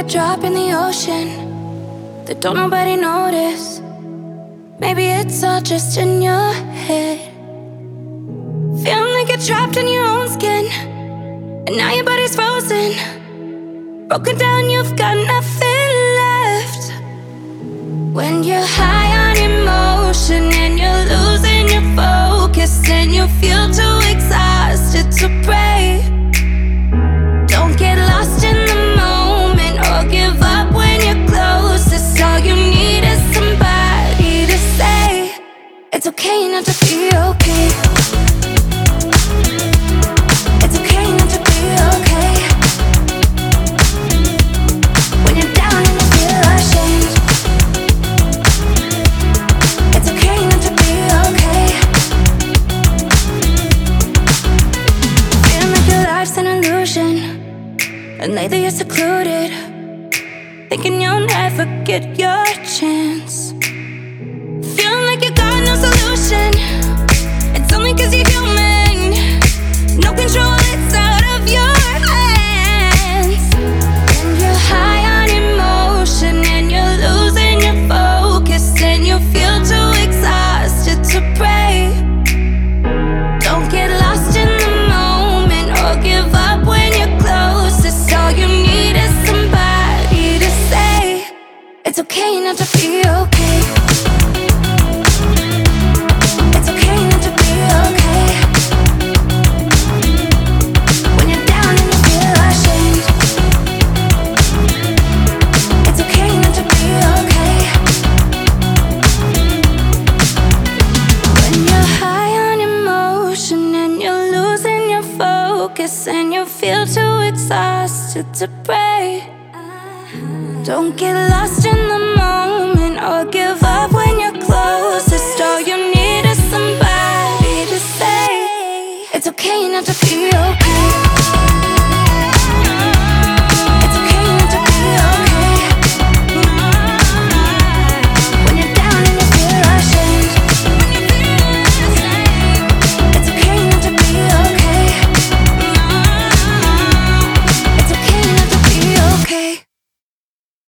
a drop in the ocean that don't nobody notice. Maybe it's all just in your head. Feeling like you're trapped in your own skin, and now your body's frozen. Broken down, you've got nothing left. When you're high on emotion and you're losing your focus, and you feel too exhausted to pray. Don't get lost in the moment or give up when you're closest. All you need is somebody to say it's okay not to be okay. It's okay not to be okay. When you're down and you feel ashamed, it's okay not to be okay. Feeling like your life's an illusion, and lately you're secluded, thinking you'll never get your chance. Feeling like you got no solution. It's only 'cause you're human. No control, it's out of your hands. And you're high on emotion and you're losing your focus, and you feel too exhausted to pray. Don't get lost in the moment or give up when you're closest. All you need is somebody to say it's okay not to be okay. It's okay not to be okay. When you're down and you feel ashamed, it's okay not to be okay. When you're high on emotion and you're losing your focus, and you feel too exhausted to pray. Don't get lost in the moment or give up when you're closest. All you need is somebody to say it's okay not to be okay.